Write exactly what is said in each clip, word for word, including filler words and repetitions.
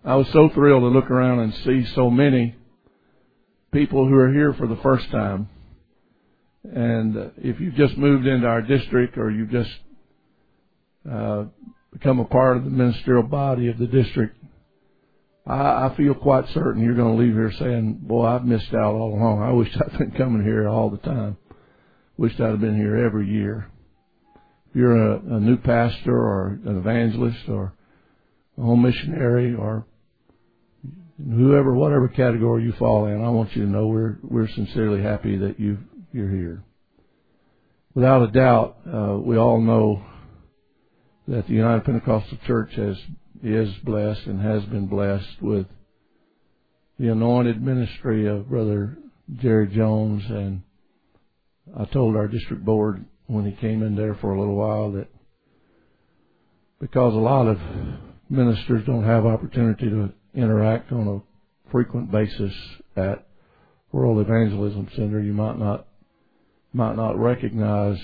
I was so thrilled to look around and see so many people who are here for the first time. And uh, if you've just moved into our district or you've just uh, become a part of the ministerial body of the district, I, I feel quite certain you're going to leave here saying, boy, I've missed out all along. I wish I'd been coming here all the time. Wished I'd have been here every year. If you're a, a new pastor or an evangelist or a home missionary or whoever, whatever category you fall in, I want you to know we're we're sincerely happy that you you're here. Without a doubt, uh, we all know that the United Pentecostal Church has is blessed and has been blessed with the anointed ministry of Brother Jerry Jones. And I told our district board when he came in there for a little while that because a lot of ministers don't have opportunity to interact on a frequent basis at World Evangelism Center, you might not might not recognize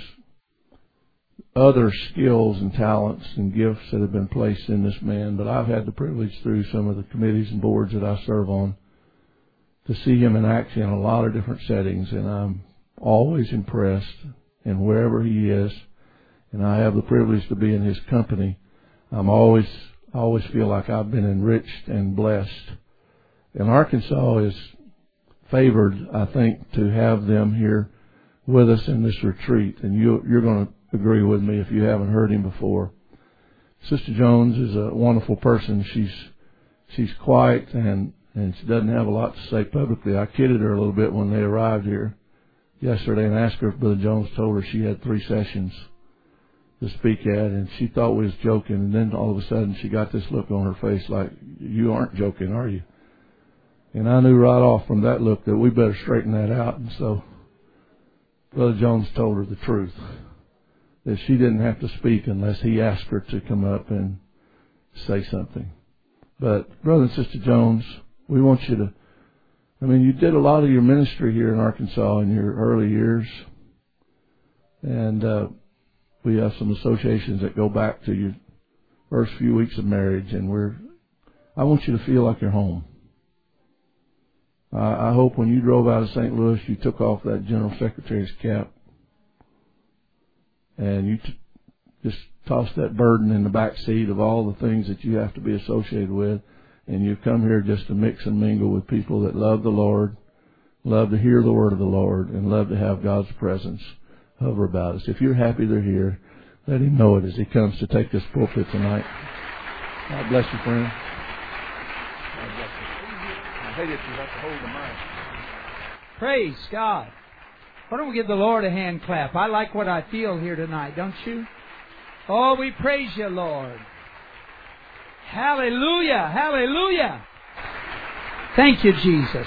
other skills and talents and gifts that have been placed in this man. But I've had the privilege through some of the committees and boards that I serve on to see him in action in a lot of different settings, and I'm always impressed. And wherever he is, and I have the privilege to be in his company, I'm always I always feel like I've been enriched and blessed. And Arkansas is favored, I think, to have them here with us in this retreat. And you, you're going to agree with me if you haven't heard him before. Sister Jones is a wonderful person. She's she's quiet and, and she doesn't have a lot to say publicly. I kidded her a little bit when they arrived here yesterday and asked her if Brother Jones told her she had three sessions to speak at, and she thought we was joking, and then all of a sudden she got this look on her face like, you aren't joking, are you? And I knew right off from that look that we better straighten that out. And so Brother Jones told her the truth, that she didn't have to speak unless he asked her to come up and say something. But Brother and Sister Jones, we want you to, I mean, you did a lot of your ministry here in Arkansas in your early years, and uh, we have some associations that go back to your first few weeks of marriage, and we're, I want you to feel like you're home. I hope when you drove out of Saint Louis, you took off that General Secretary's cap and you t- just tossed that burden in the back seat of all the things that you have to be associated with, and you've come here just to mix and mingle with people that love the Lord, love to hear the word of the Lord, and love to have God's presence hover about us. If you're happy they're here, let him know it as he comes to take this pulpit tonight. God bless you, friend. God bless you. I hate it if you have to hold the mic. Praise God. Why don't we give the Lord a hand clap? I like what I feel here tonight, don't you? Oh, we praise you, Lord. Hallelujah. Hallelujah. Thank you, Jesus.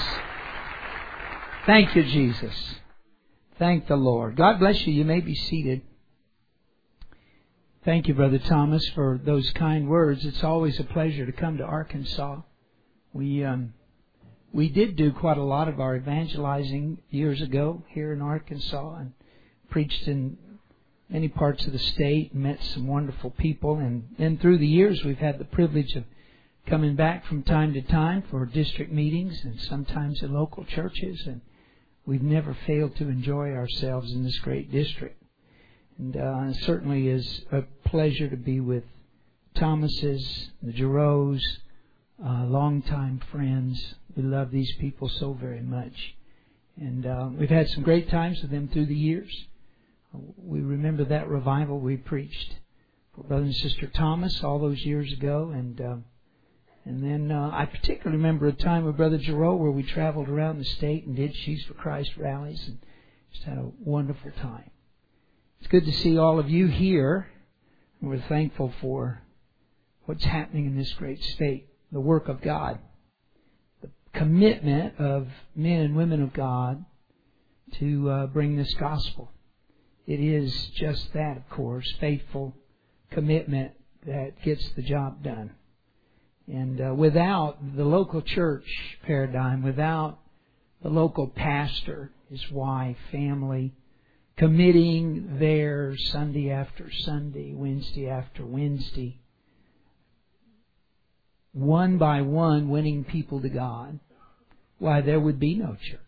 Thank you, Jesus. Thank the Lord. God bless you. You may be seated. Thank you, Brother Thomas, for those kind words. It's always a pleasure to come to Arkansas. We um, we did do quite a lot of our evangelizing years ago here in Arkansas and preached in many parts of the state and met some wonderful people. And then through the years, we've had the privilege of coming back from time to time for district meetings and sometimes at local churches. And we've never failed to enjoy ourselves in this great district. And uh, it certainly is a pleasure to be with Thomases, the Giroux, uh, longtime friends. We love these people so very much. And uh, we've had some great times with them through the years. We remember that revival we preached for Brother and Sister Thomas all those years ago. And uh, and then uh, I particularly remember a time with Brother Giroux where we traveled around the state and did She's for Christ rallies and just had a wonderful time. It's good to see all of you here. And we're thankful for what's happening in this great state, the work of God, the commitment of men and women of God to uh, bring this gospel. It is just that, of course, faithful commitment that gets the job done. And uh, without the local church paradigm, without the local pastor, his wife, family, committing there Sunday after Sunday, Wednesday after Wednesday, one by one winning people to God, why, there would be no church.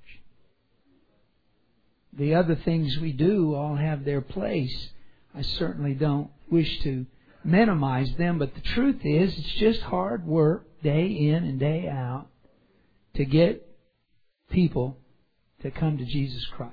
The other things we do all have their place. I certainly don't wish to minimize them, but the truth is, it's just hard work day in and day out to get people to come to Jesus Christ.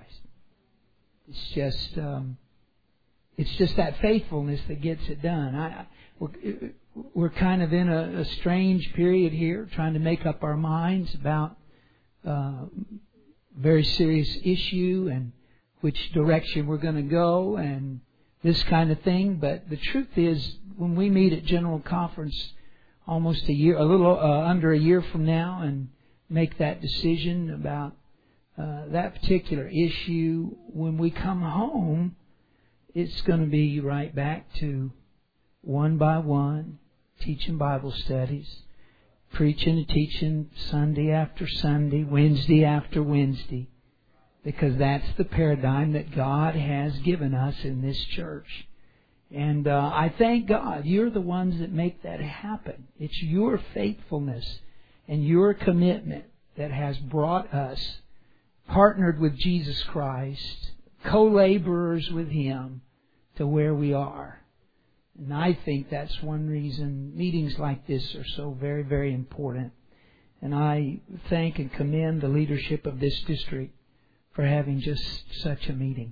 It's just, um, it's just that faithfulness that gets it done. I, we're, we're kind of in a, a strange period here, trying to make up our minds about a uh, very serious issue and which direction we're going to go and this kind of thing. But the truth is, when we meet at General Conference almost a year, a little uh, under a year from now, and make that decision about uh, that particular issue, when we come home, it's going to be right back to one by one, teaching Bible studies, preaching and teaching Sunday after Sunday, Wednesday after Wednesday, because that's the paradigm that God has given us in this church. And uh, I thank God you're the ones that make that happen. It's your faithfulness and your commitment that has brought us, partnered with Jesus Christ, co-laborers with Him, to where we are. And I think that's one reason meetings like this are so very, very important. And I thank and commend the leadership of this district for having just such a meeting.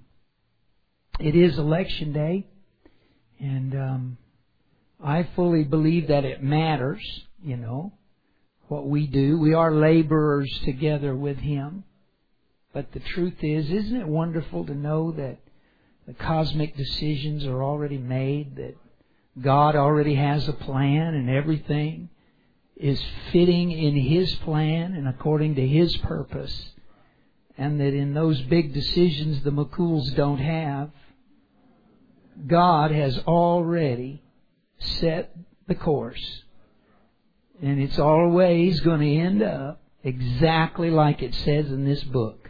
It is election day, and um, I fully believe that it matters, you know, what we do. We are laborers together with Him. But the truth is, isn't it wonderful to know that the cosmic decisions are already made, that God already has a plan and everything is fitting in His plan and according to His purpose, and that in those big decisions the McCools don't have, God has already set the course. And it's always going to end up exactly like it says in this book.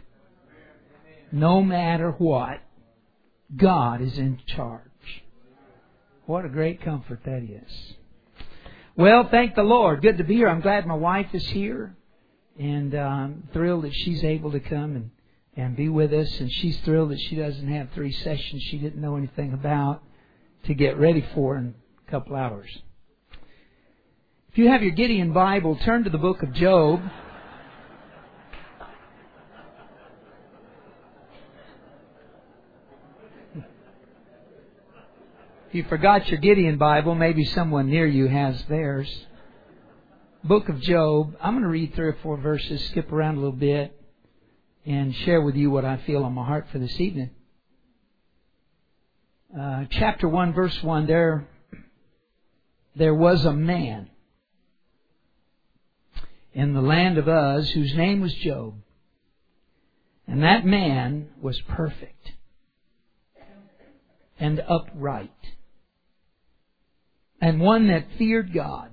No matter what, God is in charge. What a great comfort that is. Well, thank the Lord. Good to be here. I'm glad my wife is here. And uh, I'm thrilled that she's able to come and, and be with us. And she's thrilled that she doesn't have three sessions she didn't know anything about to get ready for in a couple hours. If you have your Gideon Bible, turn to the book of Job. If you forgot your Gideon Bible, maybe someone near you has theirs. Book of Job. I'm going to read three or four verses, skip around a little bit, and share with you what I feel on my heart for this evening. Uh, chapter one, verse one, there, there was a man in the land of Uz whose name was Job. And that man was perfect and upright, and one that feared God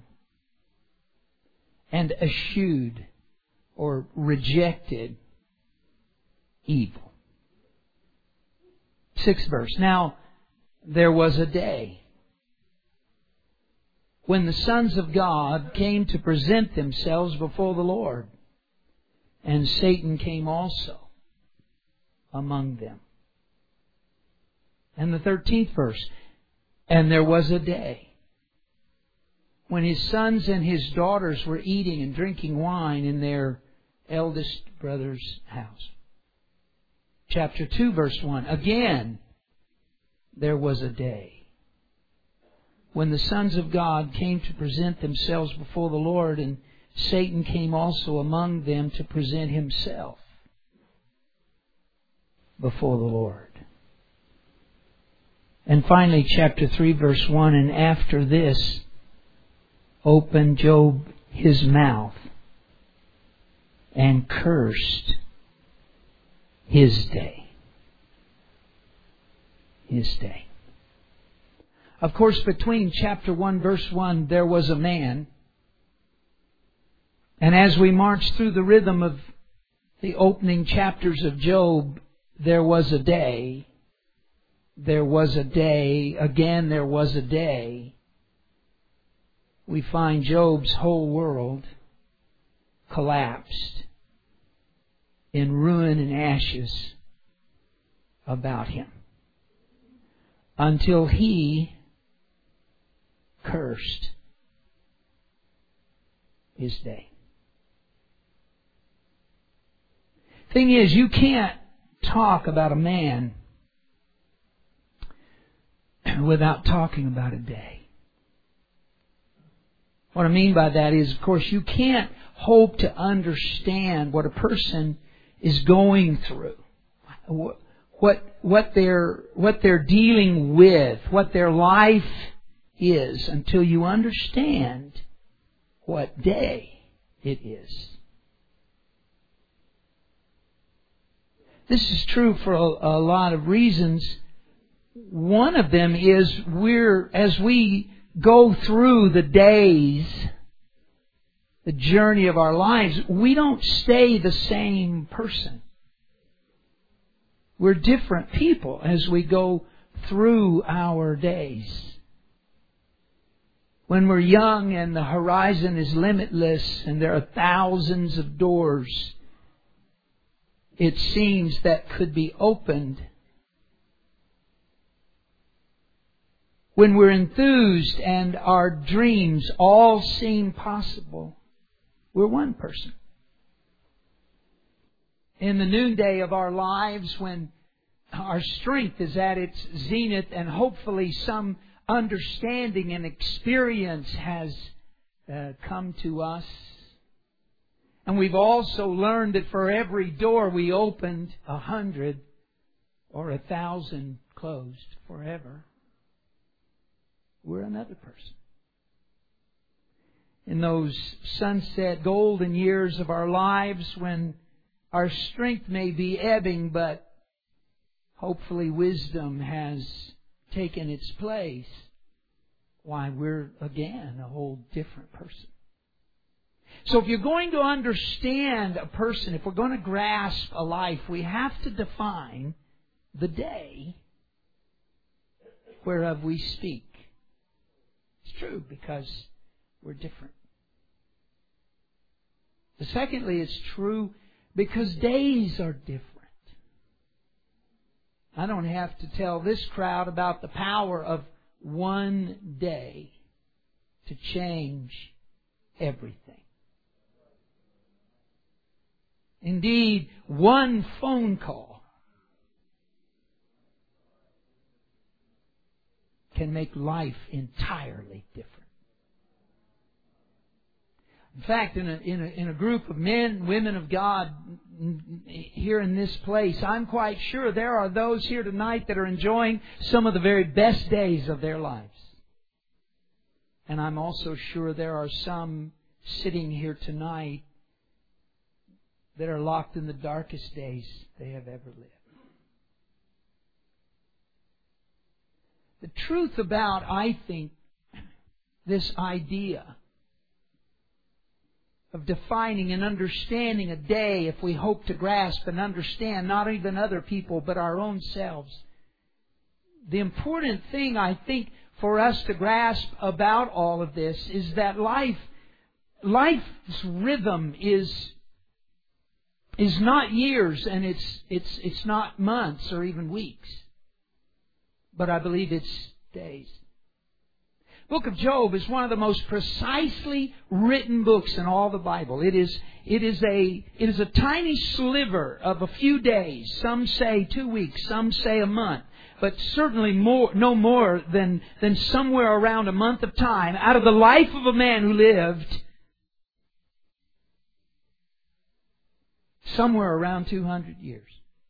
and eschewed or rejected evil. Sixth verse. Now, there was a day when the sons of God came to present themselves before the Lord, and Satan came also among them. And the thirteenth verse. And there was a day when his sons and his daughters were eating and drinking wine in their eldest brother's house. Chapter two, verse one. Again, there was a day when the sons of God came to present themselves before the Lord, and Satan came also among them to present himself before the Lord. And finally, chapter three, verse one, and after this opened Job his mouth and cursed his day. His day. Of course, between chapter one, verse one, there was a man. And as we march through the rhythm of the opening chapters of Job, there was a day. There was a day. Again, there was a day we find Job's whole world collapsed in ruin and ashes about him, until he cursed his day. Thing is, you can't talk about a man without talking about a day. What I mean by that is, of course, you can't hope to understand what a person is going through, what what they're what they're dealing with, what their life is, until you understand what day it is. This is true for a, a lot of reasons. One of them is we're as we go through the days, the journey of our lives, we don't stay the same person. We're different people as we go through our days. When we're young and the horizon is limitless and there are thousands of doors, it seems, that could be opened. When we're enthused and our dreams all seem possible, we're one person. In the noonday of our lives, when our strength is at its zenith and hopefully some understanding and experience has uh, come to us, and we've also learned that for every door we opened, a hundred or a thousand closed forever, we're another person. In those sunset golden years of our lives when our strength may be ebbing, but hopefully wisdom has taken its place, why, we're again a whole different person. So if you're going to understand a person, if we're going to grasp a life, we have to define the day whereof we speak. It's true, because we're different. But secondly, it's true because days are different. I don't have to tell this crowd about the power of one day to change everything. Indeed, one phone call can make life entirely different. In fact, in a, in a, in a group of men and women of God here in this place, I'm quite sure there are those here tonight that are enjoying some of the very best days of their lives. And I'm also sure there are some sitting here tonight that are locked in the darkest days they have ever lived. The truth about, I think, this idea of defining and understanding a day, if we hope to grasp and understand not even other people but our own selves, the important thing, I think, for us to grasp about all of this is that life, life's rhythm is is not years, and it's it's it's not months or even weeks, but I believe it's days. The Book of Job is one of the most precisely written books in all the Bible. It is it is a it is a tiny sliver of a few days. Some say two weeks, some say a month, but certainly more no more than than somewhere around a month of time out of the life of a man who lived somewhere around two hundred years.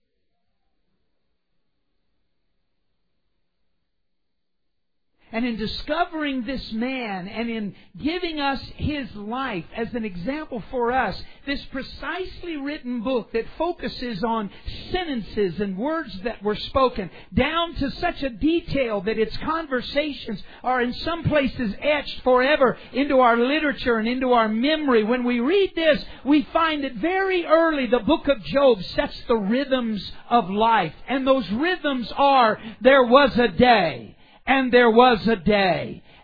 And in discovering this man and in giving us his life as an example for us, this precisely written book that focuses on sentences and words that were spoken down to such a detail that its conversations are in some places etched forever into our literature and into our memory. When we read this, we find that very early the book of Job sets the rhythms of life. And those rhythms are, there was a day. And there was a day.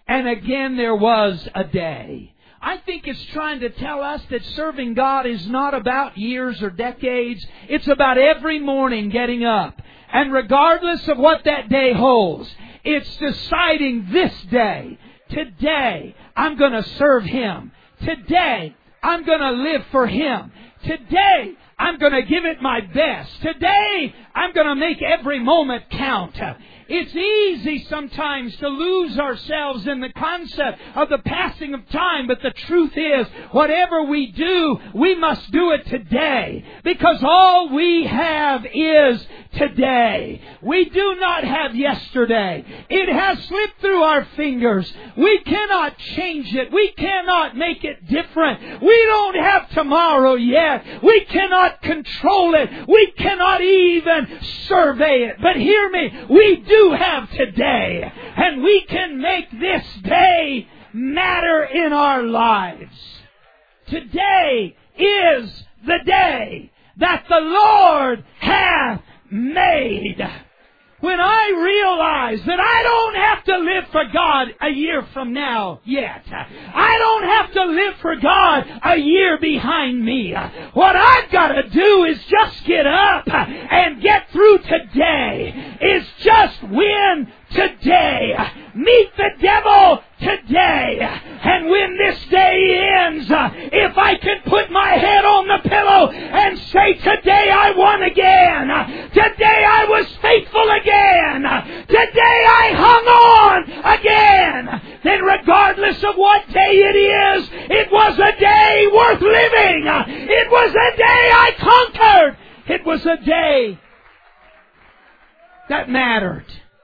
and again there was a day. I think it's trying to tell us that serving God is not about years or decades. It's about every morning getting up. And regardless of what that day holds, it's deciding this day, today, I'm going to serve Him. Today, I'm going to live for Him. Today, I'm going to give it my best. Today, I'm going to make every moment count. It's easy sometimes to lose ourselves in the concept of the passing of time, but the truth is, whatever we do, we must do it today, because all we have is today. We do not have yesterday. It has slipped through our fingers. We cannot change it. We cannot make it different. We don't have tomorrow yet. We cannot control it. We cannot even survey it. But hear me, we do have today, and we can make this day matter in our lives. Today is the day that the Lord hath made. When I realize that I don't have to live for God a year from now yet. I don't have to live for God a year behind me. What I've got to do is just get up and get through today. Is just win today. Meet the devil today. And when this day ends, if I can put my head on the pillow and say, today I won again. Today I was faithful again. Today I hung on again. Then regardless of what day it is, it was a day worth living. It was a day I conquered. It was a day that mattered.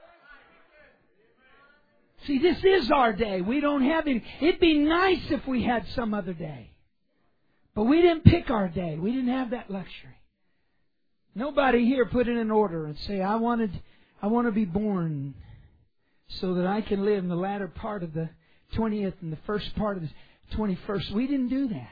See, this is our day. We don't have any. It'd be nice if we had some other day. But we didn't pick our day. We didn't have that luxury. Nobody here put in an order and say, I wanted, I want to be born so that I can live in the latter part of the twentieth and the first part of the twenty-first. We didn't do that.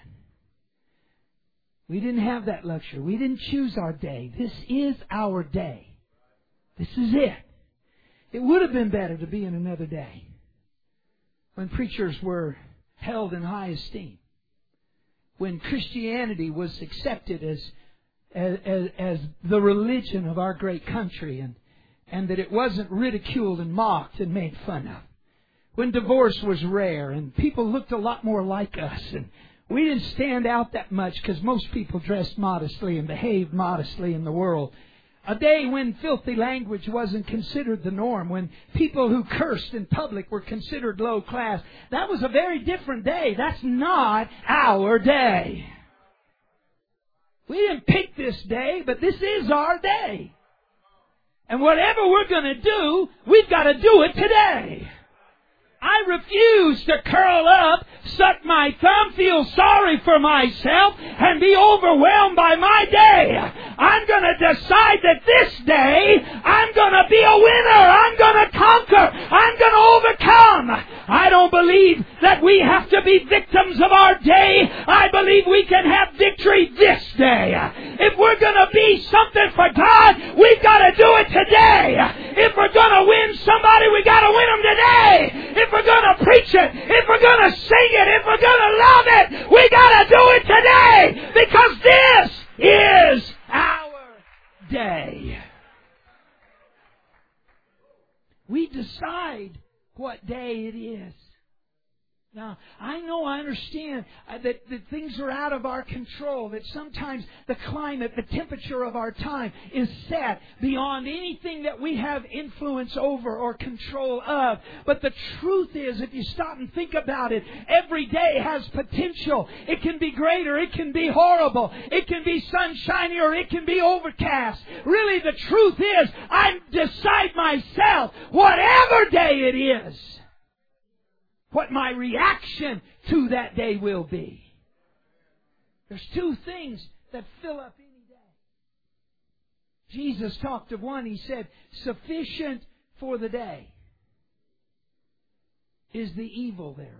We didn't have that luxury. We didn't choose our day. This is our day. This is it. It would have been better to be in another day when preachers were held in high esteem, when Christianity was accepted as as, as, as the religion of our great country, and, and that it wasn't ridiculed and mocked and made fun of, when divorce was rare and people looked a lot more like us, and we didn't stand out that much because most people dressed modestly and behaved modestly in the world. A day when filthy language wasn't considered the norm, when people who cursed in public were considered low class. That was a very different day. That's not our day. We didn't pick this day, but this is our day. And whatever we're going to do, we've got to do it today. I refuse to curl up, suck my thumb, feel sorry for myself, and be overwhelmed by my day. I'm going to decide that this day, I'm going to be a winner. I'm going to conquer. I'm going to overcome. I don't believe that we have to be victims of our day. I believe we can have victory this day. If we're going to be something for God, we've got to do it today. If we're going to win somebody, we've got to win them today. If we're going to preach it, if we're going to sing it, if we're going to love it, we got to do it today, because this is our day. We decide what day it is. Now, I know, I understand uh, that, that things are out of our control, that sometimes the climate, the temperature of our time is set beyond anything that we have influence over or control of. But the truth is, if you stop and think about it, every day has potential. It can be greater, it can be horrible, it can be sunshiny, or it can be overcast. Really, the truth is, I decide myself, whatever day it is, what my reaction to that day will be. There's two things that fill up any day. Jesus talked of one. He said, sufficient for the day is the evil thereof.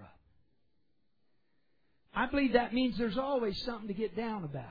I believe that means there's always something to get down about.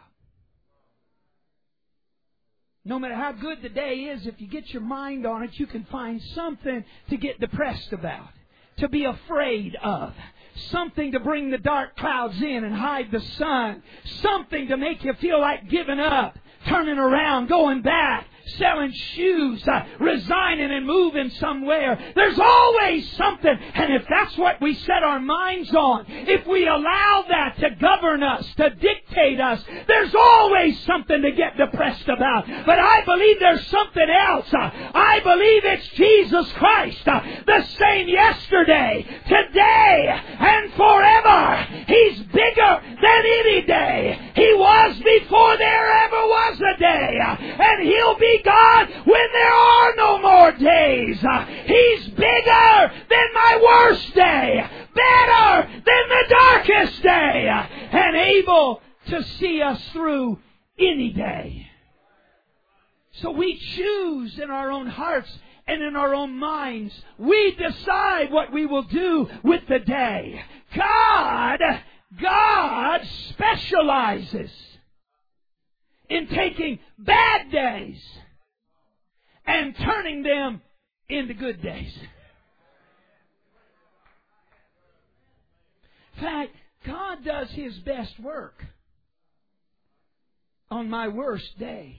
No matter how good the day is, if you get your mind on it, you can find something to get depressed about. to be afraid of. Something to bring the dark clouds in and hide the sun. Something to make you feel like giving up, turning around, going back, selling shoes, uh, resigning and moving somewhere. There's always something. And if that's what we set our minds on, if we allow that to govern us, to dictate us, there's always something to get depressed about. But I believe there's something else. Uh, I believe it's Jesus Christ, uh, the same yesterday, today, and forever. He's bigger than any day. He was before there ever was a day. Uh, and He'll be God when there are no more days. He's bigger than my worst day, better than the darkest day, and able to see us through any day. So we choose in our own hearts and in our own minds. We decide what we will do with the day. God, God specializes in taking bad days and turning them into good days. In fact, God does His best work on my worst day.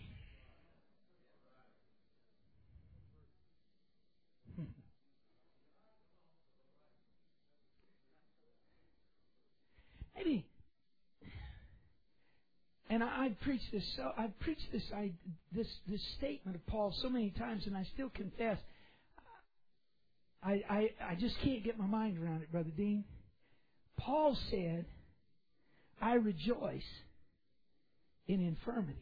Maybe. And I, I've preached this. So I've preached this. I, this this statement of Paul so many times, and I still confess, I, I I just can't get my mind around it, Brother Dean. Paul said, "I rejoice in infirmities."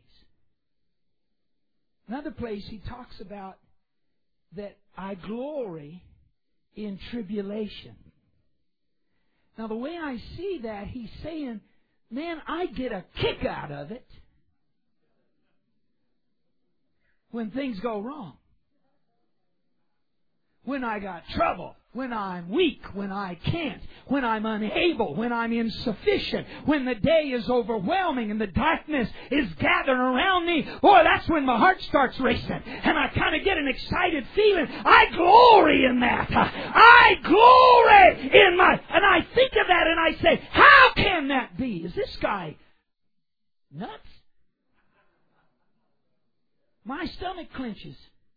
Another place he talks about that I glory in tribulation. Now, the way I see that, he's saying, man, I get a kick out of it when things go wrong. When I got trouble. When I'm weak. When I can't. When I'm unable. When I'm insufficient. When the day is overwhelming and the darkness is gathering around me. Boy, that's when my heart starts racing. And I kind of get an excited feeling. I glory in that. I glory in my... And I think of that and I say, how can that be? Is this guy nuts? My stomach clenches.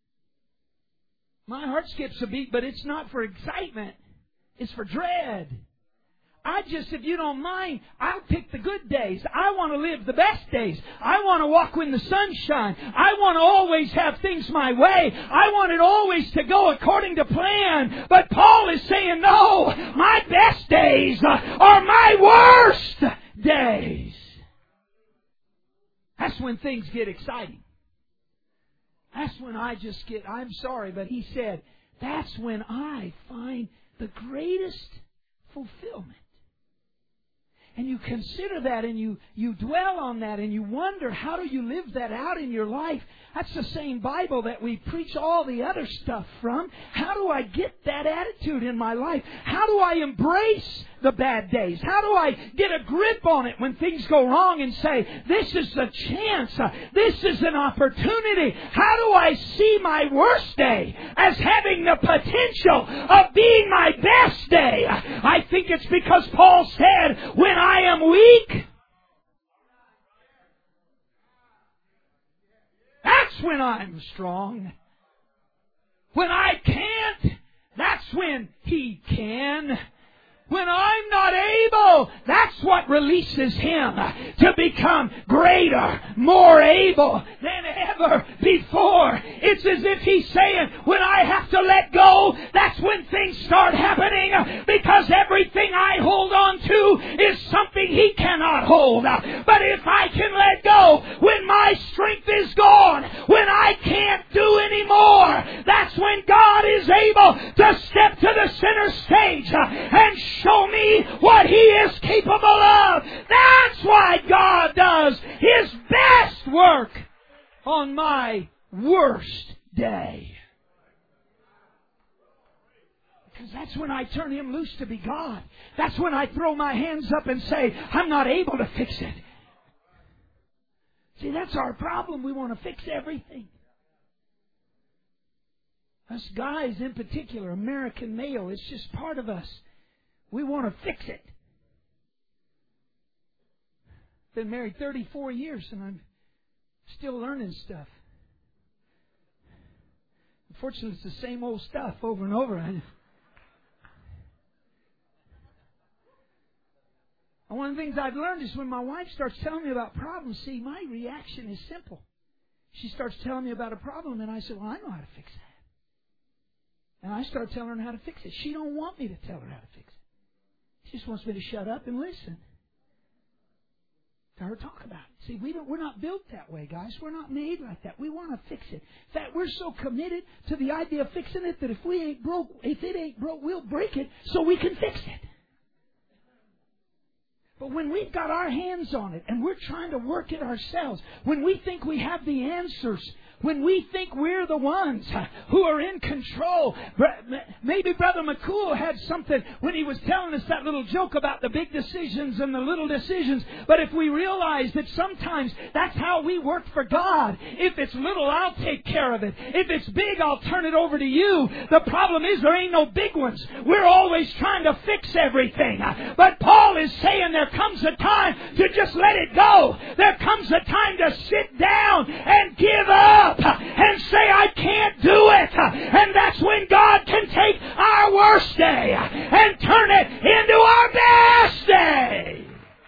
My heart skips a beat, but it's not for excitement. It's for dread. I just, if you don't mind, I'll pick the good days. I want to live the best days. I want to walk when the sun shines. I want to always have things my way. I want it always to go according to plan. But Paul is saying, no, my best days are my worst days. That's when things get exciting. That's when I just get, I'm sorry, but he said, that's when I find the greatest fulfillment. And you consider that and you, you dwell on that and you wonder, how do you live that out in your life? That's the same Bible that we preach all the other stuff from. How do I get that attitude in my life? How do I embrace the bad days? How do I get a grip on it when things go wrong and say, this is a chance, this is an opportunity? How do I see my worst day as having the potential of being my best day? I think it's because Paul said, when I am weak, that's when I'm strong. When I can't, that's when He can. When I'm not able, that's what releases Him to become greater, more able than ever before. It's as if He's saying, when I have to let go, that's when things start happening, because everything I hold on to is something He cannot hold. But if I can let go, when my strength is gone, when I can't do any more, that's when God is able to step to the center stage and show me what He is capable of. That's why God does His best work on my worst day. Because that's when I turn Him loose to be God. That's when I throw my hands up and say, I'm not able to fix it. See, that's our problem. We want to fix everything. Us guys in particular, American male, it's just part of us. We want to fix it. Been married thirty-four years and I'm still learning stuff. Unfortunately, it's the same old stuff over and over. And one of the things I've learned is when my wife starts telling me about problems, see, my reaction is simple. She starts telling me about a problem, and I say, well, I know how to fix that. And I start telling her how to fix it. She don't want me to tell her how to fix it. She just wants me to shut up and listen to her talk about it. See, we don't, we're not built that way, guys. We're not made like that. We want to fix it. In fact, we're so committed to the idea of fixing it that if we ain't broke, if it ain't broke, we'll break it so we can fix it. But when we've got our hands on it and we're trying to work it ourselves, when we think we have the answers, when we think we're the ones who are in control. Maybe Brother McCool had something when he was telling us that little joke about the big decisions and the little decisions. But if we realize that sometimes that's how we work for God. If it's little, I'll take care of it. If it's big, I'll turn it over to you. The problem is there ain't no big ones. We're always trying to fix everything. But Paul is saying there comes a time to just let it go. There comes a time to sit down and give up. And say, I can't do it. And that's when God can take our worst day and turn it into our best day.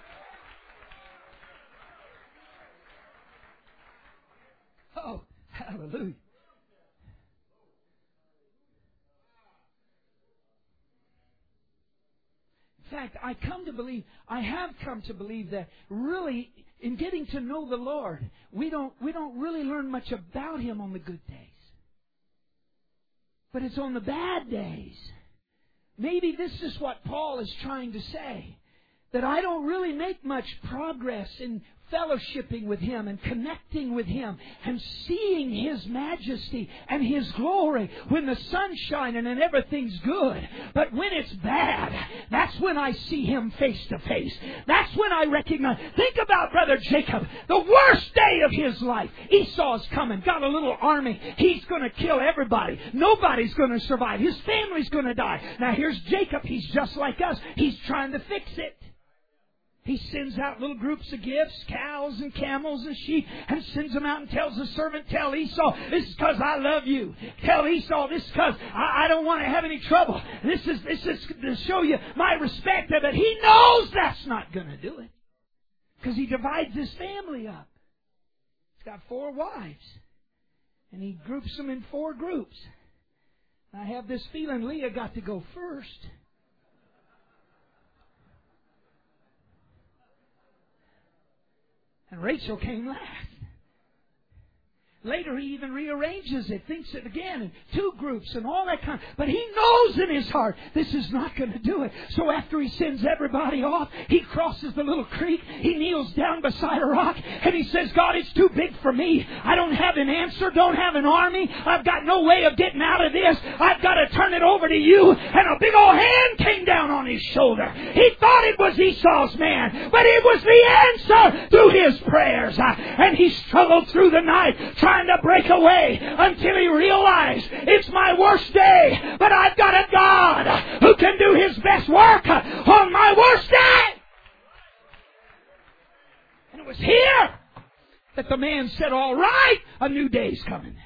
Oh, hallelujah. In fact, I come to believe, I have come to believe that really in getting to know the Lord, we don't, we don't really learn much about Him on the good days. But it's on the bad days. Maybe this is what Paul is trying to say. That I don't really make much progress in fellowshipping with Him and connecting with Him and seeing His majesty and His glory when the sun's shining and everything's good. But when it's bad, that's when I see Him face to face. That's when I recognize. Think about Brother Jacob. The worst day of his life. Esau's coming. Got a little army. He's going to kill everybody. Nobody's going to survive. His family's going to die. Now here's Jacob. He's just like us. He's trying to fix it. He sends out little groups of gifts, cows and camels and sheep, and sends them out and tells the servant, tell Esau, this is because I love you. Tell Esau, this is because I, I don't want to have any trouble. This is, this is to show you my respect. But he knows that's not going to do it. Because he divides his family up. He's got four wives. And he groups them in four groups. I have this feeling Leah got to go first. And Rachel came last. Later he even rearranges it, thinks it again, in two groups and all that kind of... But he knows in his heart, this is not going to do it. So after he sends everybody off, he crosses the little creek, he kneels down beside a rock, and he says, God, it's too big for me. I don't have an answer, don't have an army. I've got no way of getting out of this. I've got to turn it over to you. And a big old hand came down on his shoulder. He thought it was Esau's man, but it was the answer to his prayers. And he struggled through the night, trying to break away until he realized it's my worst day, but I've got a God who can do His best work on my worst day. And it was here that the man said, all right, a new day's coming.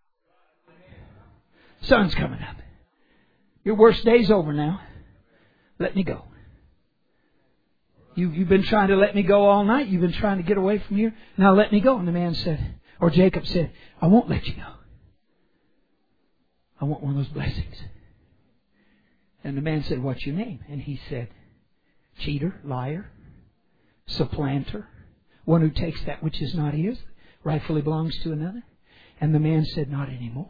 Sun's coming up. Your worst day's over now. Let me go. You, you've been trying to let me go all night. You've been trying to get away from here. Now let me go. And the man said, or Jacob said, I won't let you go. I want one of those blessings. And the man said, what's your name? And he said, cheater, liar, supplanter, one who takes that which is not his, rightfully belongs to another. And the man said, not anymore.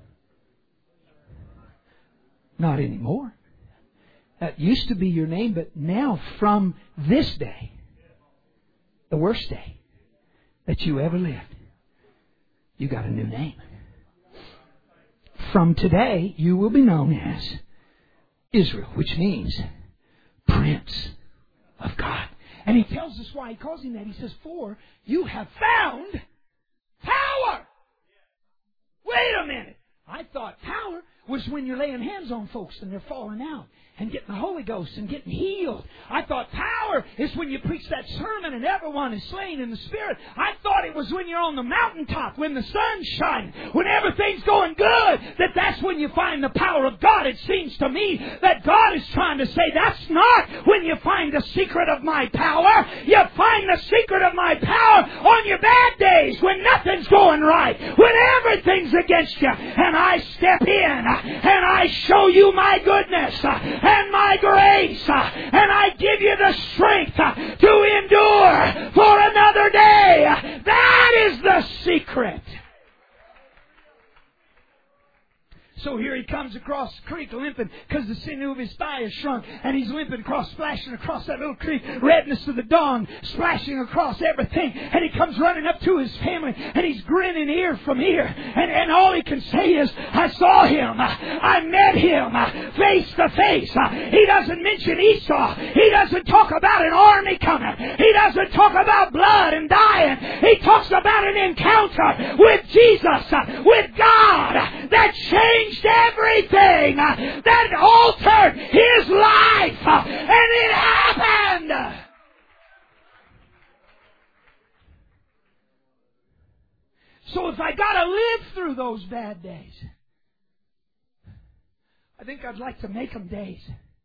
Not anymore. That used to be your name, but now from this day, the worst day that you ever lived, you got a new name. From today, you will be known as Israel, which means Prince of God. And he tells us why he calls him that. He says, for you have found power. Wait a minute. I thought power was when you're laying hands on folks and they're falling out and getting the Holy Ghost and getting healed. I thought power is when you preach that sermon and everyone is slain in the Spirit. I thought it was when you're on the mountaintop, when the sun's shining, when everything's going good, that that's when you find the power of God. It seems to me that God is trying to say that's not when you find the secret of my power. You find the secret of my power on your bad days, when nothing's going right, when everything's against you, and I step in and I show you my goodness and my grace, and I give you the strength to endure for another day. That is the secret. So here he comes across the creek limping because the sinew of his thigh is shrunk. And he's limping across, splashing across that little creek. Redness of the dawn splashing across everything. And he comes running up to his family. And he's grinning ear from ear. And, and all he can say is, I saw him. I met him face to face. He doesn't mention Esau. He doesn't talk about an army coming. He doesn't talk about blood and dying. He talks about an encounter with Jesus, with God, that changed everything, that altered his life, and it happened. So if I gotta live through those bad days, I think I'd like to make them days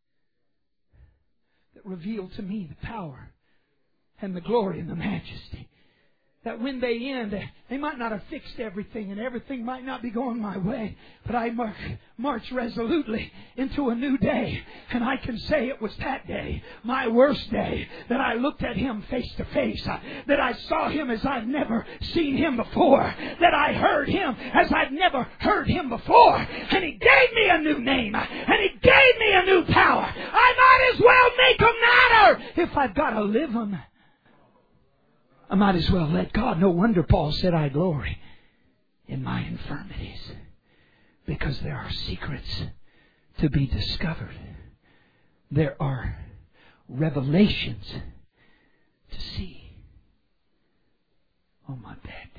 that reveal to me the power and the glory and the majesty. That when they end, they might not have fixed everything and everything might not be going my way, but I march, march resolutely into a new day. And I can say it was that day, my worst day, that I looked at Him face to face, that I saw Him as I've never seen Him before, that I heard Him as I've never heard Him before. And He gave me a new name, and He gave me a new power. I might as well make them matter if I've got to live them. I might as well let God. No wonder Paul said, I glory in my infirmities, because there are secrets to be discovered. There are revelations to see on my bad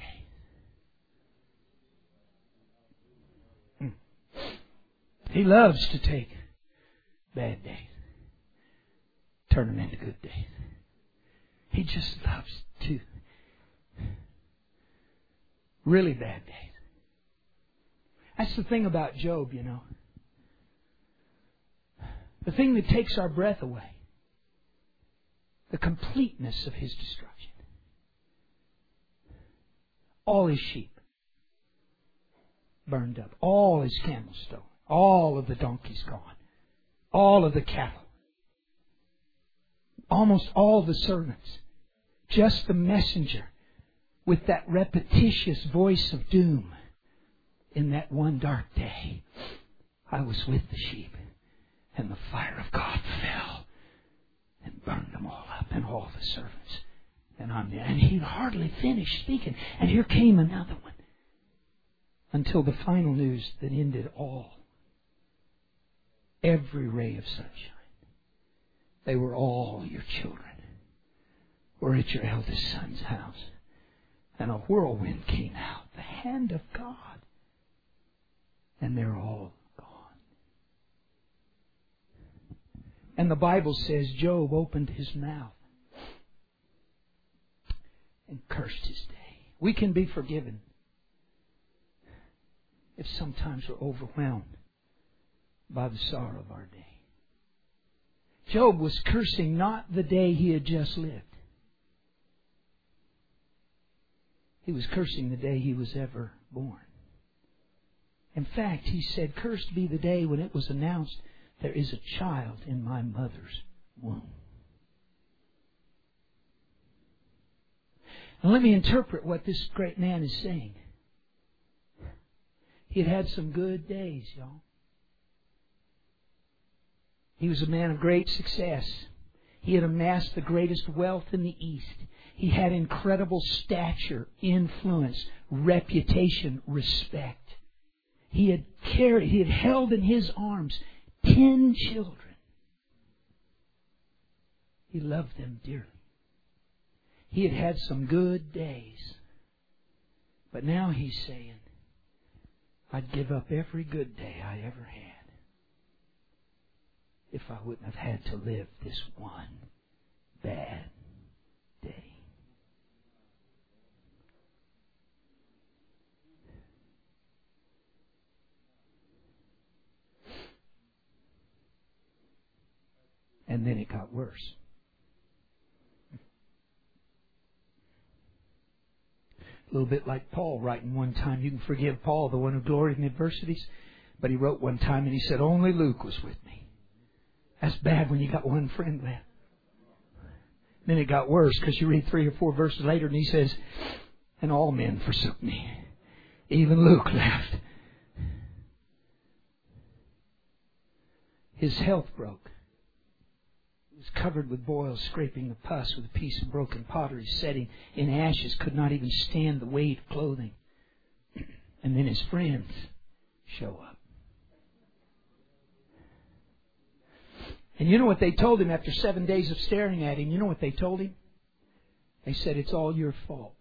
day. Hmm. He loves to take bad days, turn them into good days. He just loves to. Really bad days. That's the thing about Job, you know. The thing that takes our breath away. The completeness of his destruction. All his sheep burned up. All his camels stolen. All of the donkeys gone. All of the cattle. Almost all the servants. Just the messenger with that repetitious voice of doom. In that one dark day, I was with the sheep, and the fire of God fell and burned them all up, and all the servants. And I'm there. And he'd hardly finished speaking, and here came another one. Until the final news that ended all. Every ray of sunshine. They were all your children. Were at your eldest son's house. And a whirlwind came out. The hand of God. And they're all gone. And the Bible says Job opened his mouth and cursed his day. We can be forgiven if sometimes we're overwhelmed by the sorrow of our day. Job was cursing not the day he had just lived. He was cursing the day he was ever born. In fact, he said, cursed be the day when it was announced, there is a child in my mother's womb. Now let me interpret what this great man is saying. He had had some good days, y'all. He was a man of great success. He had amassed the greatest wealth in the East. He had incredible stature, influence, reputation, respect. He had carried, he had held in his arms ten children. He loved them dearly. He had had some good days. But now he's saying, I'd give up every good day I ever had if I wouldn't have had to live this one bad day. And then it got worse. A little bit like Paul writing one time. You can forgive Paul, the one who gloried in adversities. But he wrote one time and he said, only Luke was with me. That's bad when you got one friend left. Then it got worse because you read three or four verses later and he says, and all men forsook me. Even Luke left. His health broke. He was covered with boils, scraping the pus with a piece of broken pottery, setting in ashes, could not even stand the weight of clothing. And then his friends show up. And you know what they told him after seven days of staring at him? You know what they told him? They said, it's all your fault.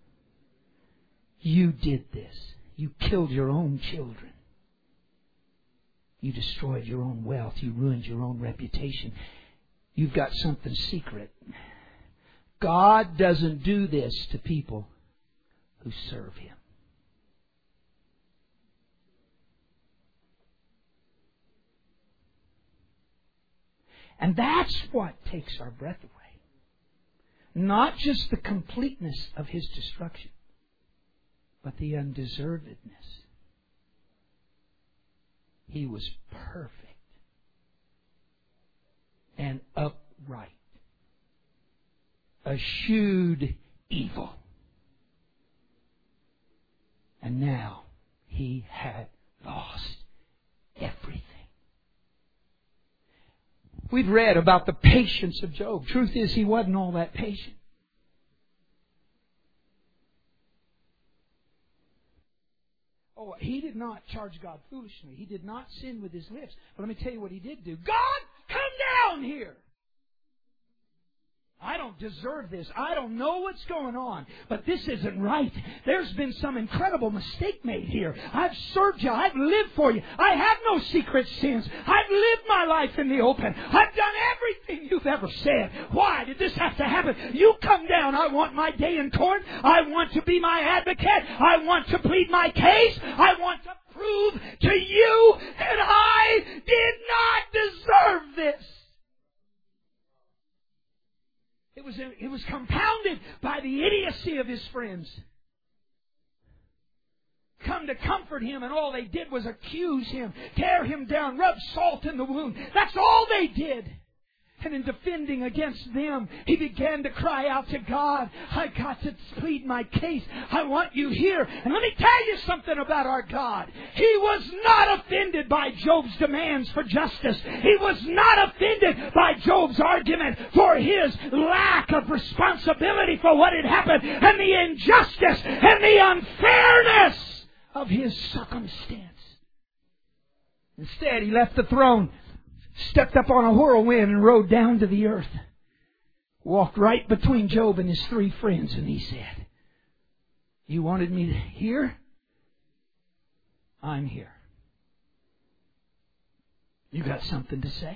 You did this. You killed your own children. You destroyed your own wealth. You ruined your own reputation. You've got something secret. God doesn't do this to people who serve Him. And that's what takes our breath away. Not just the completeness of His destruction, but the undeservedness. He was perfect and upright, eschewed evil. And now he had lost everything. We've read about the patience of Job. Truth is, he wasn't all that patient. Oh, he did not charge God foolishly. He did not sin with his lips. But let me tell you what he did do. God, come down here. I don't deserve this. I don't know what's going on. But this isn't right. There's been some incredible mistake made here. I've served you. I've lived for you. I have no secret sins. I've lived my life in the open. I've done everything you've ever said. Why did this have to happen? You come down. I want my day in court. I want to be my advocate. I want to plead my case. I want to prove to you that I did not deserve this. It was, it was compounded by the idiocy of his friends. Come to comfort him, and all they did was accuse him, tear him down, rub salt in the wound. That's all they did. And in defending against them, he began to cry out to God, I got to plead my case. I want you here. And let me tell you something about our God. He was not offended by Job's demands for justice. He was not offended by Job's argument for his lack of responsibility for what had happened and the injustice and the unfairness of his circumstance. Instead, he left the throne, stepped up on a whirlwind and rode down to the earth. Walked right between Job and his three friends, and he said, you wanted me here? I'm here. You got something to say?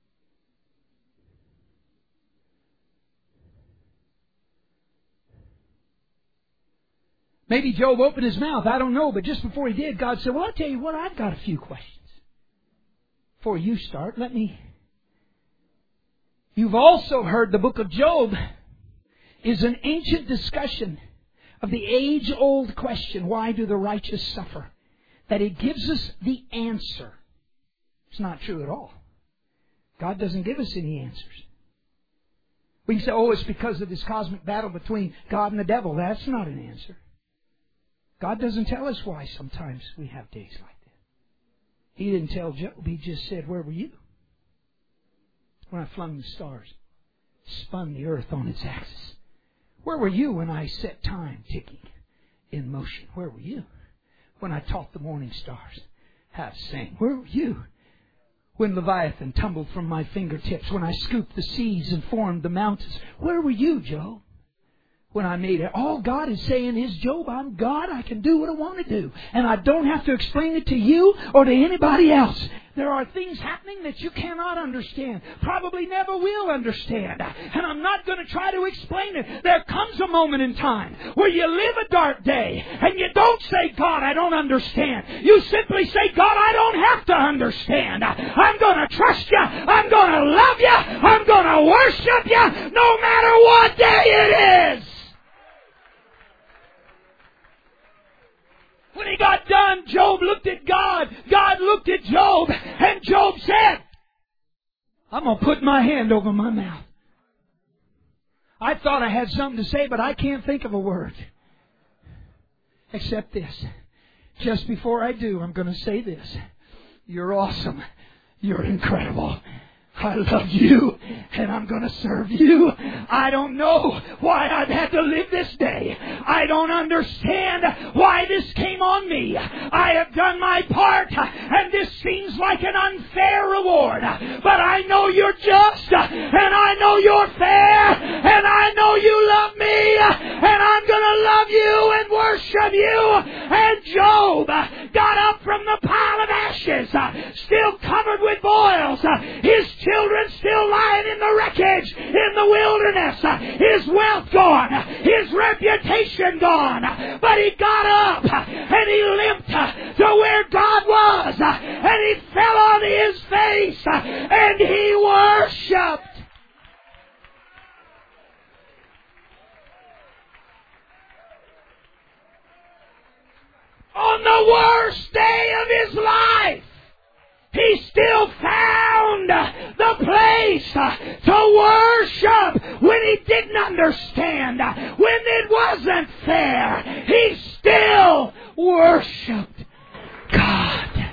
Maybe Job opened his mouth, I don't know, but just before he did, God said, well, I'll tell you what, I've got a few questions. Before you start, let me... You've also heard the book of Job is an ancient discussion of the age-old question, why do the righteous suffer? That it gives us the answer. It's not true at all. God doesn't give us any answers. We can say, oh, it's because of this cosmic battle between God and the devil. That's not an answer. God doesn't tell us why sometimes we have days like that. He didn't tell Job. He just said, where were you? When I flung the stars, spun the earth on its axis. Where were you when I set time ticking in motion? Where were you? When I taught the morning stars how to sing? Where were you? When Leviathan tumbled from my fingertips, when I scooped the seas and formed the mountains? Where were you, Job? when I made it. All God is saying is, Job, I'm God. I can do what I want to do. And I don't have to explain it to you or to anybody else. There are things happening that you cannot understand. Probably never will understand. And I'm not going to try to explain it. There comes a moment in time where you live a dark day and you don't say, God, I don't understand. You simply say, God, I don't have to understand. I'm going to trust you. I'm going to love you. I'm going to worship you no matter what day it is. When he got done, Job looked at God. God looked at Job. And Job said, I'm going to put my hand over my mouth. I thought I had something to say, but I can't think of a word. Except this. Just before I do, I'm going to say this. You're awesome. You're incredible. I love you, and I'm going to serve you. I don't know why I've had to live this day. I don't understand why this came on me. I have done my part, and this seems like an unfair reward. But I know you're just, and I know you're fair, and I know you love me, and I'm going to love you and worship you. And Job got up from the pile of ashes, still covered with boils. His children still lying in the wreckage in the wilderness. His wealth gone. His reputation gone. But he got up and he limped to where God was. And he fell on his face and he worshipped. On the worst day of his life, he still found the place to worship when he didn't understand, when it wasn't fair. He still worshiped God.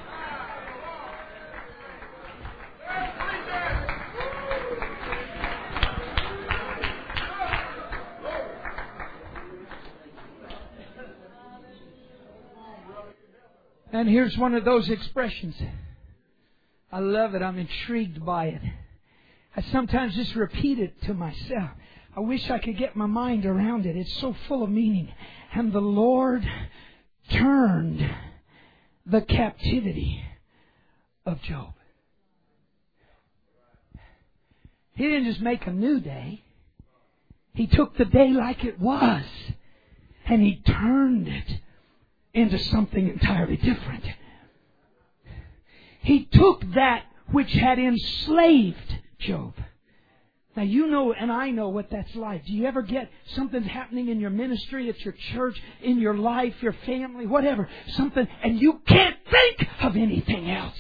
And here's one of those expressions. I love it. I'm intrigued by it. I sometimes just repeat it to myself. I wish I could get my mind around it. It's so full of meaning. And the Lord turned the captivity of Job. He didn't just make a new day. He took the day like it was, and He turned it into something entirely different. He took that which had enslaved Job. Now you know and I know what that's like. Do you ever get something happening in your ministry, at your church, in your life, your family, whatever, something, and you can't think of anything else?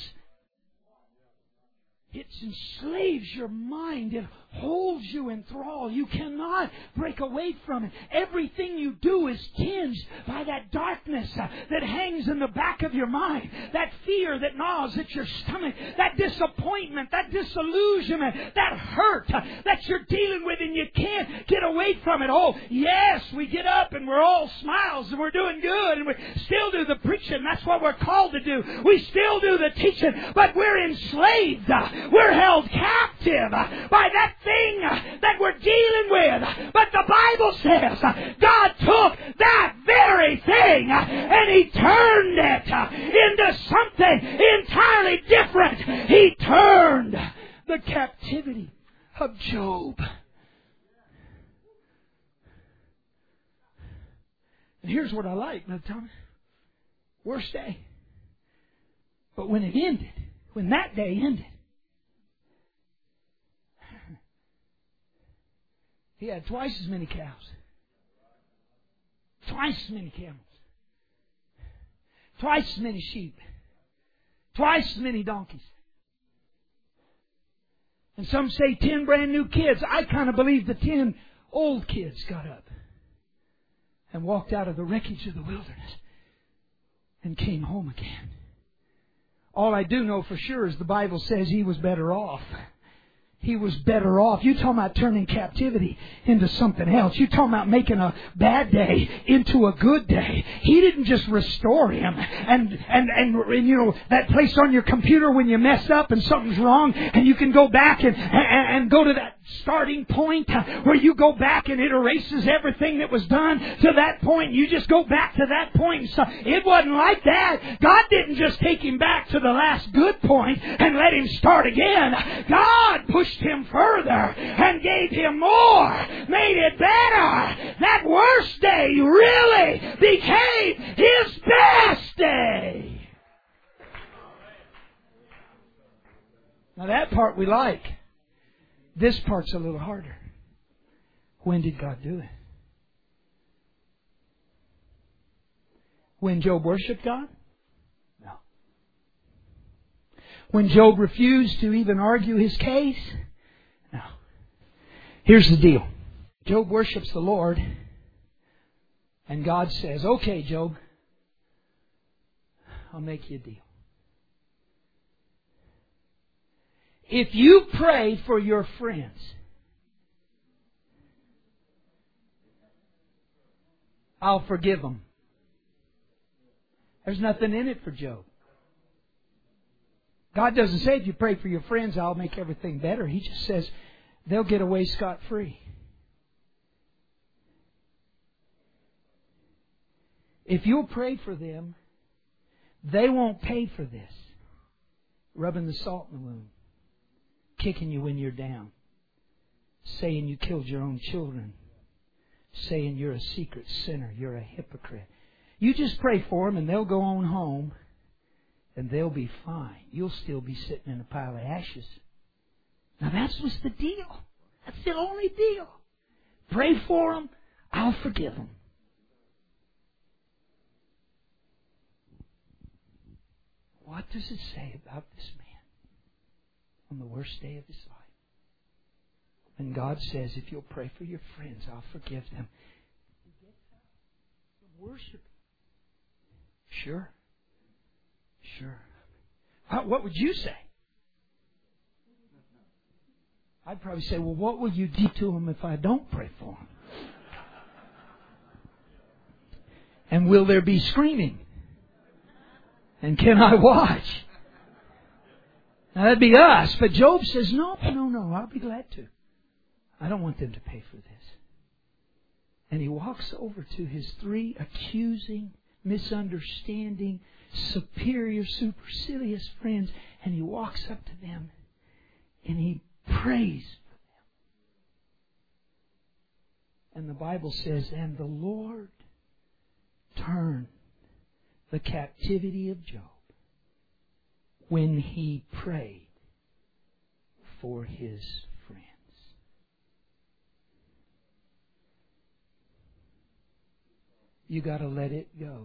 It enslaves your mind. It holds you in thrall. You cannot break away from it. Everything you do is tinged by that darkness uh, that hangs in the back of your mind. That fear that gnaws at your stomach. That disappointment. That disillusionment. That hurt uh, that you're dealing with, and you can't get away from it. Oh, yes, we get up and we're all smiles and we're doing good and we still do the preaching. That's what we're called to do. We still do the teaching, but we're enslaved. Uh, We're held captive by that thing that we're dealing with. But the Bible says God took that very thing and He turned it into something entirely different. He turned the captivity of Job. And here's what I like, Brother Thomas. Worst day. But when it ended, when that day ended, he had twice as many cows, twice as many camels, twice as many sheep, twice as many donkeys. And some say ten brand new kids. I kind of believe the ten old kids got up and walked out of the wreckage of the wilderness and came home again. All I do know for sure is the Bible says he was better off. He was better off. You talking about turning captivity into something else. You talking about making a bad day into a good day. He didn't just restore him. And, and, and, and you know, that place on your computer when you mess up and something's wrong and you can go back and, and, and go to that starting point where you go back and it erases everything that was done to that point. You just go back to that point. So it wasn't like that. God didn't just take him back to the last good point and let him start again. God pushed him further and gave him more, made it better. That worst day really became his best day. Now that part we like. This part's a little harder. When did God do it? When Job worshiped God? No. When Job refused to even argue his case? No. Here's the deal. Job worships the Lord, and God says, okay, Job, I'll make you a deal. If you pray for your friends, I'll forgive them. There's nothing in it for Job. God doesn't say if you pray for your friends, I'll make everything better. He just says they'll get away scot-free. If you'll pray for them, they won't pay for this. Rubbing the salt in the wound. Kicking you when you're down. Saying you killed your own children. Saying you're a secret sinner. You're a hypocrite. You just pray for them and they'll go on home and they'll be fine. You'll still be sitting in a pile of ashes. Now that's what's the deal. That's the only deal. Pray for them. I'll forgive them. What does it say about this man on the worst day of his life? And God says, if you'll pray for your friends, I'll forgive them. He gets up from worship. Sure. Sure. How, what would you say? I'd probably say, well, what will you do to them if I don't pray for them? And will there be screaming? And can I watch? Now that'd be us. But Job says, no, no, no, I'll be glad to. I don't want them to pay for this. And he walks over to his three accusing, misunderstanding, superior, supercilious friends. And he walks up to them and he prays for them. And the Bible says, and the Lord turned the captivity of Job when he prayed for his friends. You got to let it go.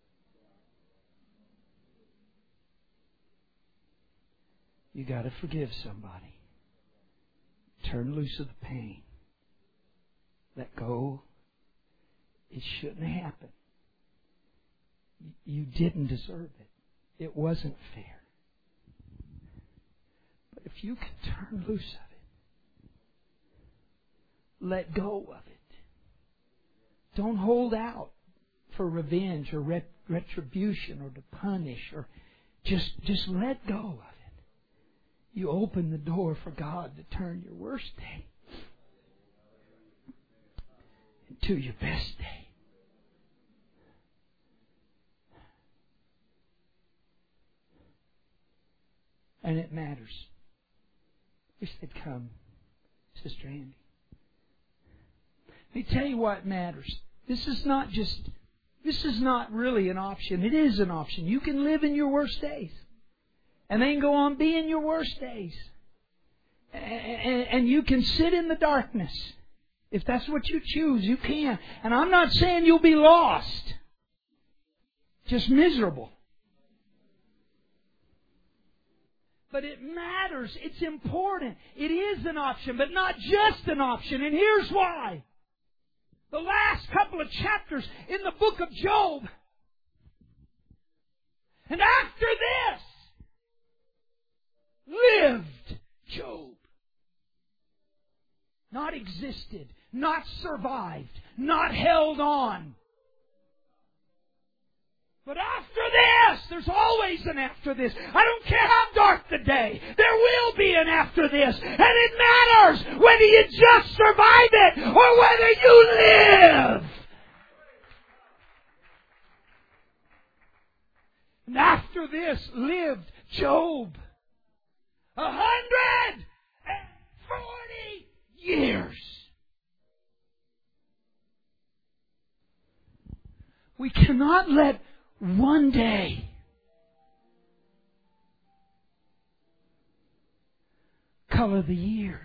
You got to forgive somebody. Turn loose of the pain. Let go. It shouldn't have happened. You didn't deserve it. It wasn't fair. But if you can turn loose of it, let go of it. Don't hold out for revenge or ret- retribution or to punish or just, just let go of it. You open the door for God to turn your worst day into your best day. And it matters. Wish they'd come, Sister Andy. Let me tell you what matters. This is not just, this is not really an option. It is an option. You can live in your worst days. And then go on being your worst days. And, and, and you can sit in the darkness. If that's what you choose, you can. And I'm not saying you'll be lost. Just miserable. But it matters. It's important. It is an option, but not just an option. And here's why. The last couple of chapters in the book of Job. And after this, lived Job. Not existed, not survived, not held on. But after this, there's always an after this. I don't care how dark the day. There will be an after this. And it matters whether you just survive it or whether you live. And after this lived Job. A hundred and forty years. We cannot let one day color the years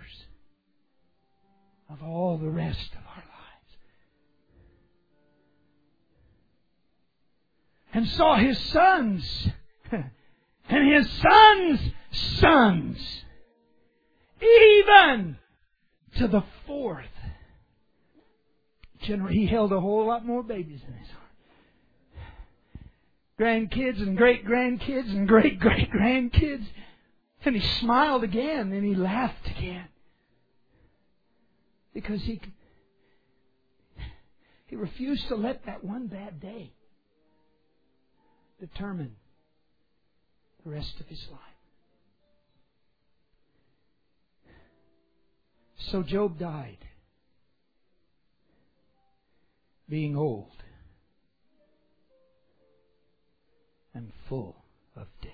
of all the rest of our lives. And saw his sons and his sons' sons, even to the fourth generation. He held a whole lot more babies in his heart. Grandkids and great-grandkids and great-great-grandkids. And he smiled again and he laughed again. Because he, he refused to let that one bad day determine the rest of his life. So Job died, being old and full of days.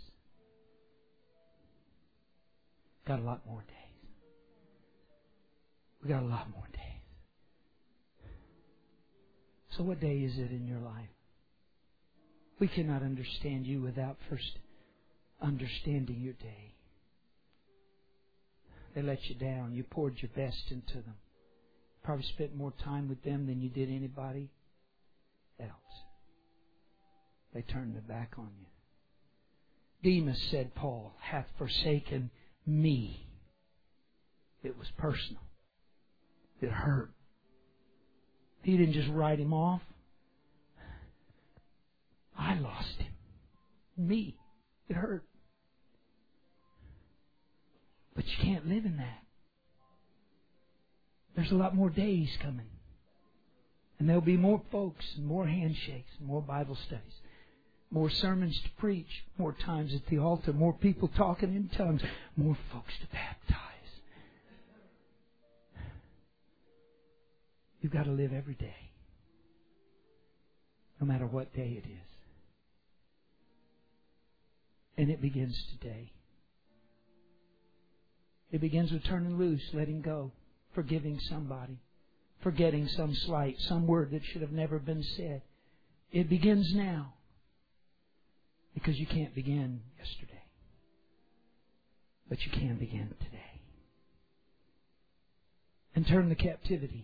Got a lot more days. We got a lot more days. So what day is it in your life? We cannot understand you without first understanding your day. They let you down. You poured your best into them. Probably spent more time with them than you did anybody else. They turned their back on you. Demas, said Paul, hath forsaken me. It was personal. It hurt. He didn't just write him off. I lost him. Me. It hurt. But you can't live in that. There's a lot more days coming. And there'll be more folks and more handshakes and more Bible studies. More sermons to preach. More times at the altar. More people talking in tongues. More folks to baptize. You've got to live every day. No matter what day it is. And it begins today. It begins with turning loose, letting go, forgiving somebody, forgetting some slight, some word that should have never been said. It begins now. Because you can't begin yesterday. But you can begin today. And turn the captivity.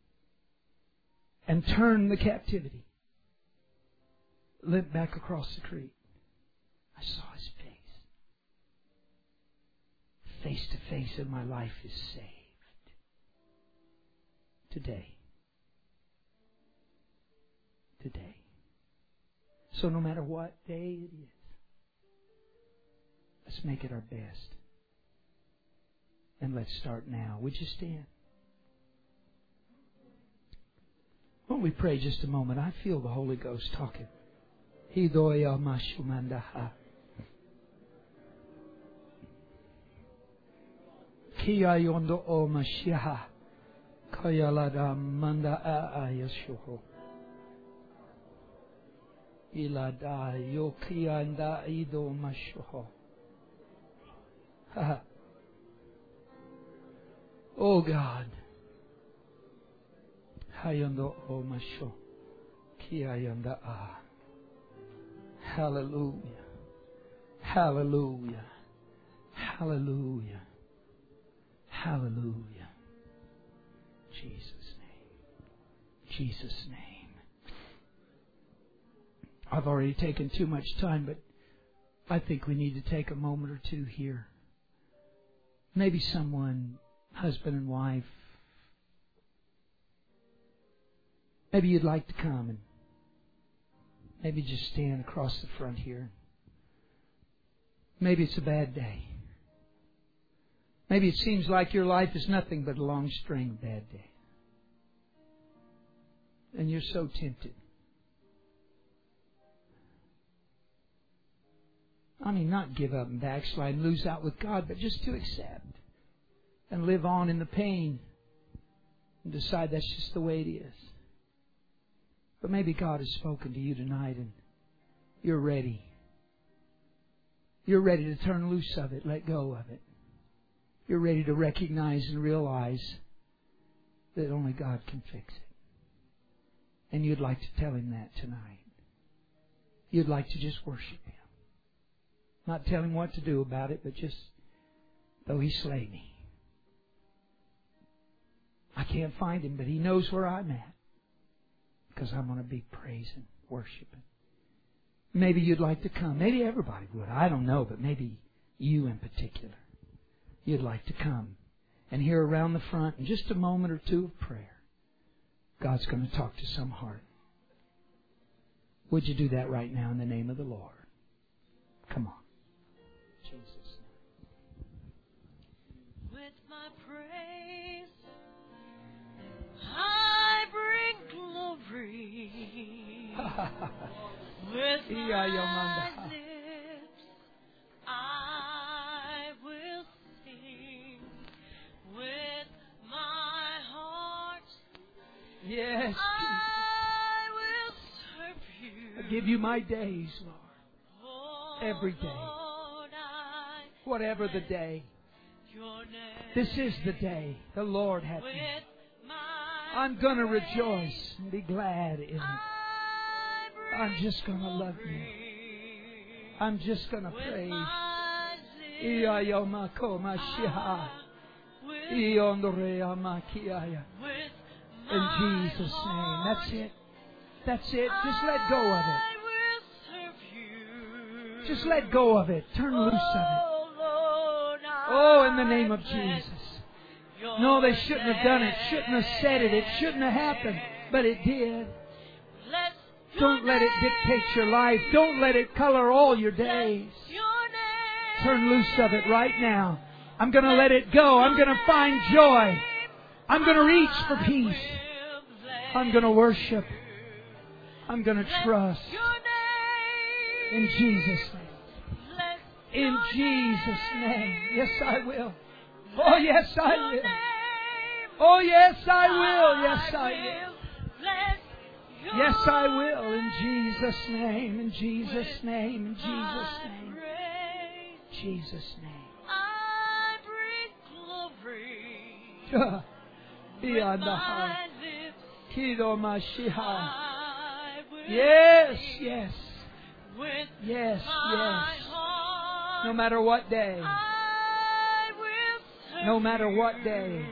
And turn the captivity. Limp back across the creek. I saw his face. Face to face, and my life is saved. Today. Today. So no matter what day it is, let's make it our best. And let's start now. Would you stand? Won't we pray just a moment? I feel the Holy Ghost talking. Hidoya mashumandaha. Kia yondo o mashiha. Kayalada manda a ayashuho. Ilada yokianda ido mashuho. Oh God. Hayando o masho. Kia yanda a. Hallelujah. Hallelujah. Hallelujah. Hallelujah. Jesus' name. Jesus' name. I've already taken too much time, but I think we need to take a moment or two here. Maybe someone, husband and wife, maybe you'd like to come and maybe just stand across the front here. Maybe it's a bad day. Maybe it seems like your life is nothing but a long string of bad days. And you're so tempted. I mean, not give up and backslide and lose out with God, but just to accept and live on in the pain and decide that's just the way it is. But maybe God has spoken to you tonight and you're ready. You're ready to turn loose of it, let go of it. You're ready to recognize and realize that only God can fix it. And you'd like to tell Him that tonight. You'd like to just worship Him. Not tell Him what to do about it, but just, though He slay me, I can't find Him, but He knows where I'm at. Because I'm going to be praising, worshiping. Maybe you'd like to come. Maybe everybody would. I don't know, but maybe you in particular. You'd like to come and hear around the front in just a moment or two of prayer. God's going to talk to some heart. Would you do that right now in the name of the Lord? Come on. Jesus. With my praise, I bring glory. With my lips, I will sing. With my heart, yes, I will serve you. I give you my days, Lord. Oh, Every day. Lord, I Whatever the day. your name. This is the day the Lord hath With made. my I'm going to praise, rejoice and be glad in it. I bring I'm just going to love you. glory. I'm just going to With praise. my lips, Iyayomako I mashiha. will Iyondorea makiaya. with In my Jesus' name. heart, That's it. That's it. Just let go of it. I will serve you. Just let go of it. Turn loose of it. Oh, Lord, Oh, in the name of I bless Jesus. your No, they shouldn't have done it. name. Shouldn't have said it. It shouldn't have happened. But it did. Bless your Don't let it name. dictate your life. Don't let it color all your Bless days. your name. Turn loose of it right now. I'm going to let it go. I'm going to find joy. I'm going to reach for peace. I'm going to worship. I'm going to trust. In Jesus' name. In Jesus' name. Yes, I will. Oh, yes, I will. Oh, yes, I will. Yes, I will. Yes, I will. In Jesus' name. In Jesus' name. In Jesus' name. Jesus' name. I bring glory. Beyond the my heart. lips. Kido Mashiach. I will Yes, sing yes. with Yes, my yes. heart. No matter what day. I will serve No matter what you. day.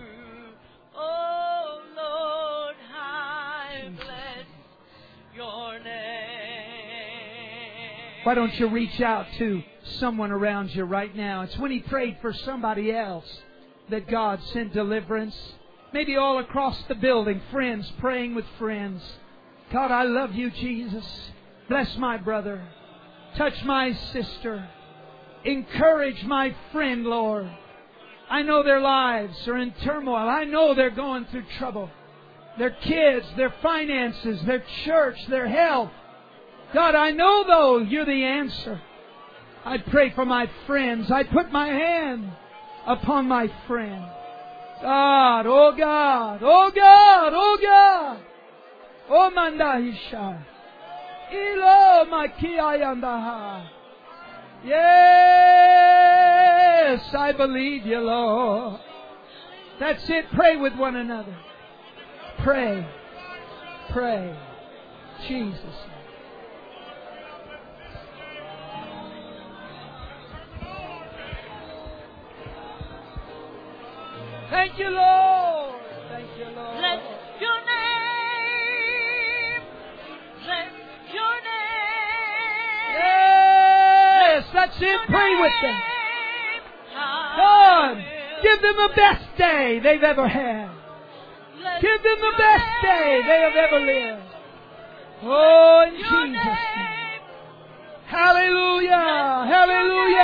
Oh Lord, I Jesus' bless your name. Why don't you reach out to someone around you right now? It's when he prayed for somebody else that God sent deliverance. Maybe all across the building, friends praying with friends. God, I love you, Jesus. Bless my brother. Touch my sister. Encourage my friend, Lord. I know their lives are in turmoil. I know they're going through trouble. Their kids, their finances, their church, their health. God, I know, though, you're the answer. I pray for my friends. I put my hand upon my friend. God, oh God, oh God, oh God. Oh Mandahisha. Ilo Makiayandaha. Yes, I believe you, Lord. That's it. Pray with one another. Pray. Pray. Jesus. Thank you, Lord. Thank you, Lord. Bless your name. Bless your name. Yes, that's it. Pray with them. God, give them the best day they've ever had. Give them the best day they have ever lived. Oh, in Jesus' name. Hallelujah. Hallelujah.